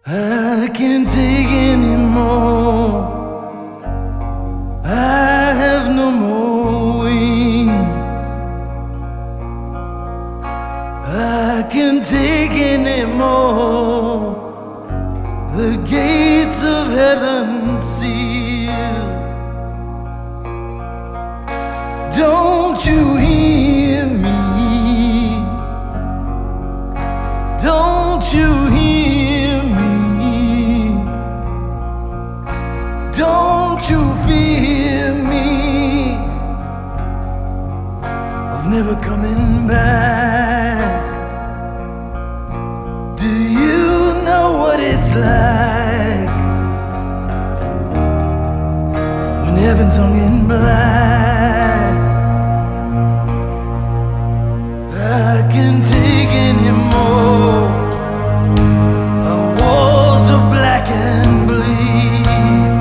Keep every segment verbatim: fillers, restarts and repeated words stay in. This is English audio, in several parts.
I can't take anymore. I have no more wings. I can't take anymore. The gates of heaven sealed. Don't you hear me? Don't you hear me? Don't you fear me of never coming back? Do you know what it's like when heaven's hung in black? I can't take anymore. Our walls are black and bleed.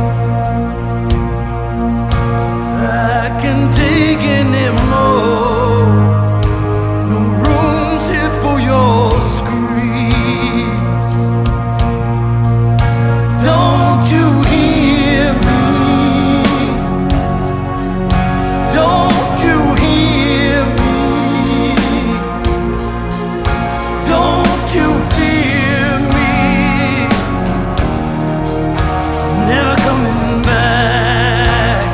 I can't take anymore. No room's here for your screams. Don't you hear me? Don't you hear me? Don't you fear me? Never coming back.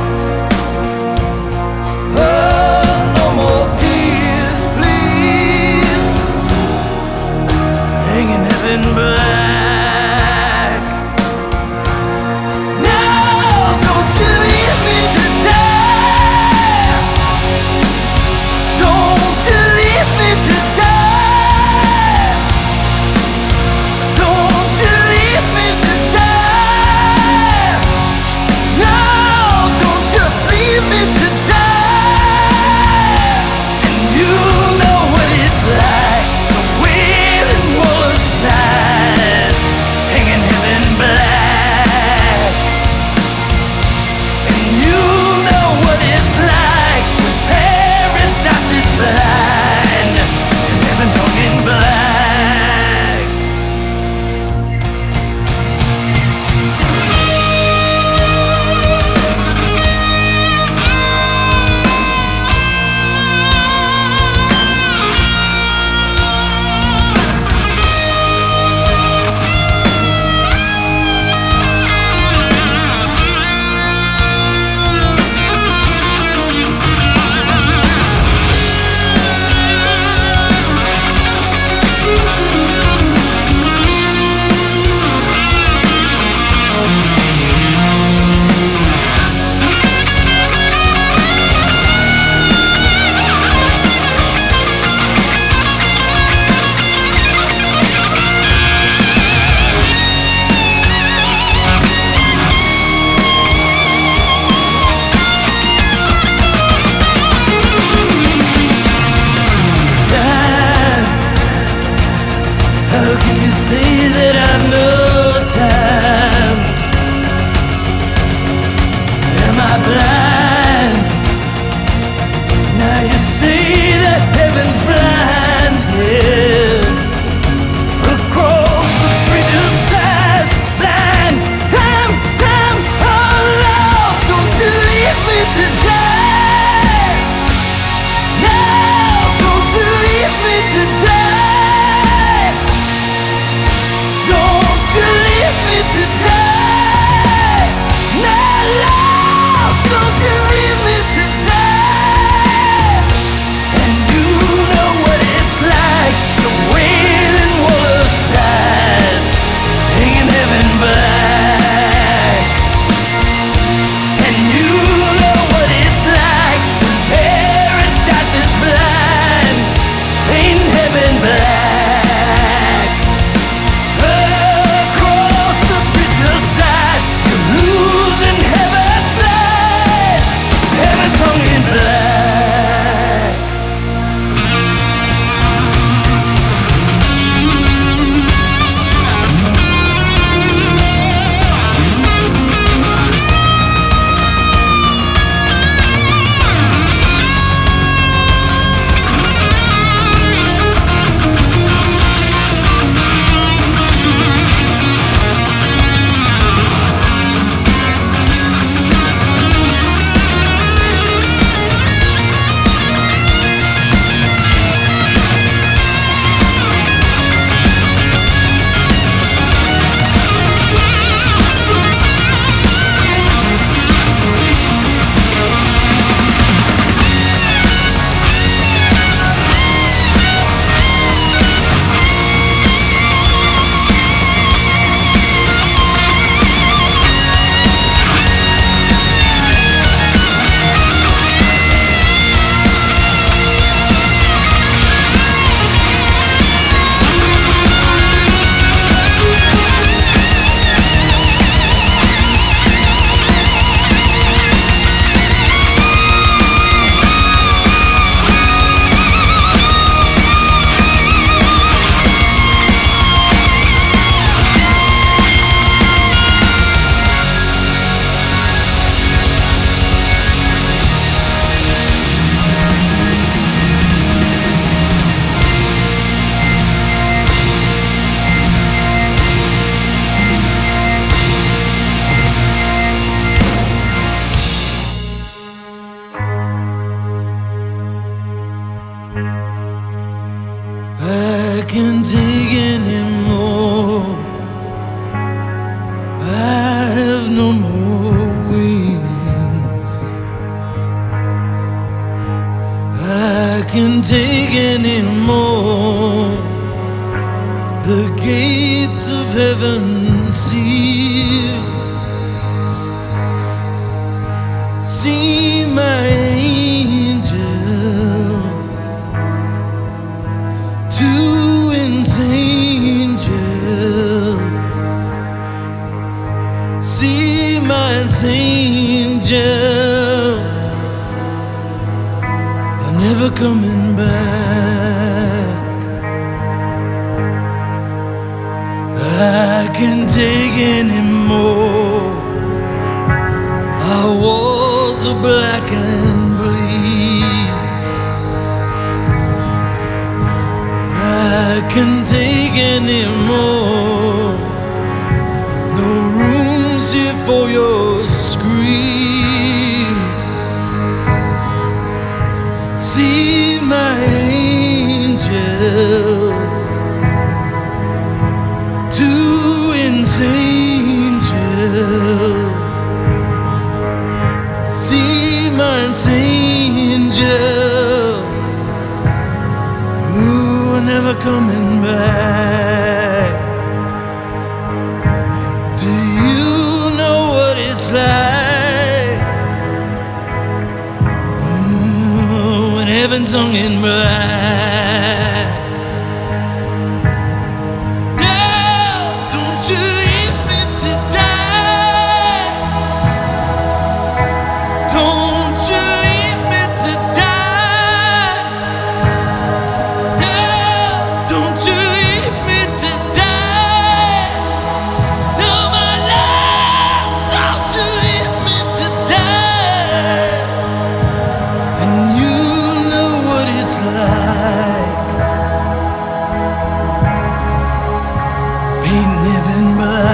Oh, no more tears, please. Hanging heaven back. No, don't you leave me to die. Don't you leave me to die. Don't you leave me to die. No, don't you leave me to die. And you know what it's like, the wailing wall of sighs. gates of heaven sealed. See my angels, two insane angels. See my angels are never coming back. I can't take any more. Our walls are black and bleed. I can't take any more. No room's here for your screams. See my angels, two insane angels. See my angels, who are never coming back. Do you know what it's like mm, when heaven's hung in black? Now, don't you leave me to die. Don't you leave me to die. Now, don't you leave me to die. No, my love, don't you leave me to die. And you know what it's like, painting heaven black.